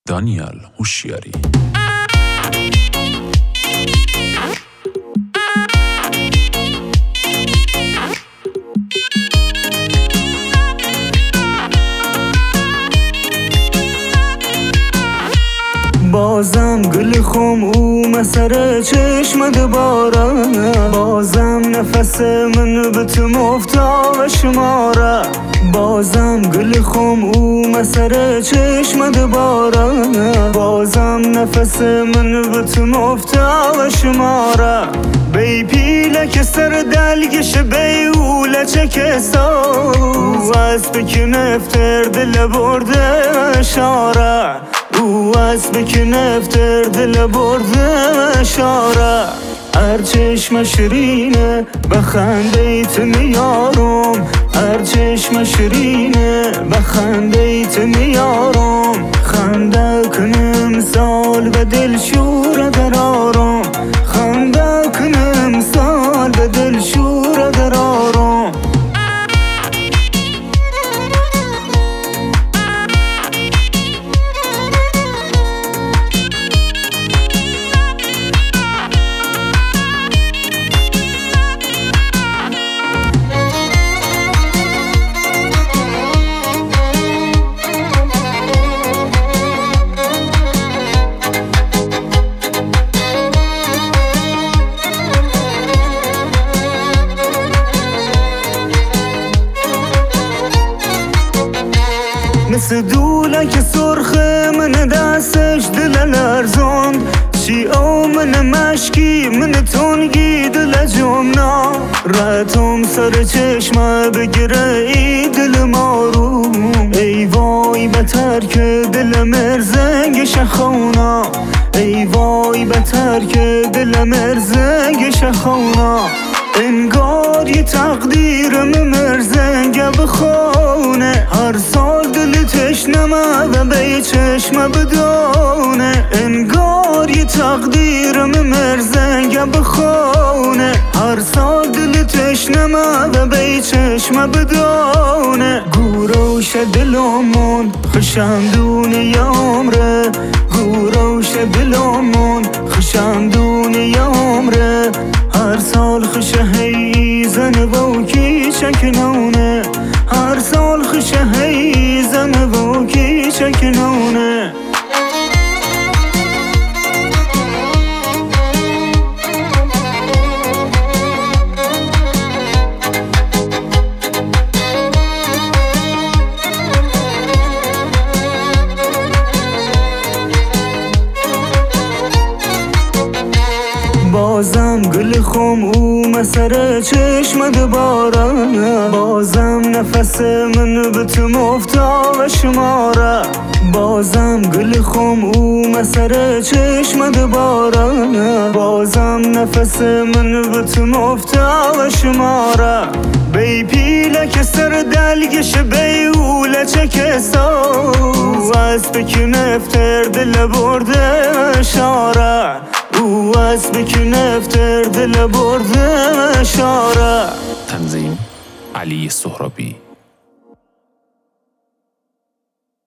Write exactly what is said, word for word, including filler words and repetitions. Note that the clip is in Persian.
دانیال هوشیاری. بازم گل خم او مسر چشم دوباره، بازم نفس من به تو مفتاق شماره. بازم گل خم او مسر چشم دوباره، بازم نفس من به تو مفتاق شماره. بی پیله که سر دلگش بی اوله چه کسا او از بکن افتر دل برده اشاره. او از بکن افتر دل برده اشاره. هر چشم شیرینه بخنده ایت میارم، هر چشم شیرینه بخنده ایت میارم. خنده کنم سال به دل شور درارم، خنده کنم سال به دل شور درارم. مثل دوله که سرخ من دستش دل لرزاند، چی او من مشکی من تنگی دل جمنا. رتم سر چشمه بگیره ای دل ماروم، ای وای بتر که دل مرزنگ شخونا. ای وای بتر که دل مرزنگ شخونا. انگار یه تقدیرم مرزنگ بخونه، هر سال دل تشنمه و به چشم بدونه. انگار یه تقدیرم مرزنگ بخونه، هر سال دل تشنمه و به چشم بدونه. گوروش دلمون خشمدون یامره، گوروش دلمون خشمدون یامره. هر سال خشه هی زن و کی چکنونه، هر سال خشه هی زن و کی چکنونه. بازم گل خم او مسر چشم دوباره، بازم نفس من به تو مفتاق شماره. بازم گل خم او مسر چشم دوباره، بازم نفس من به تو مفتاق شماره. بی پیله که سر دلگش بی اوله چه کسا او از بکن افتر دل برده اشاره. او از بکن افتر دل برده اشاره. تنظیم علی سهرابی.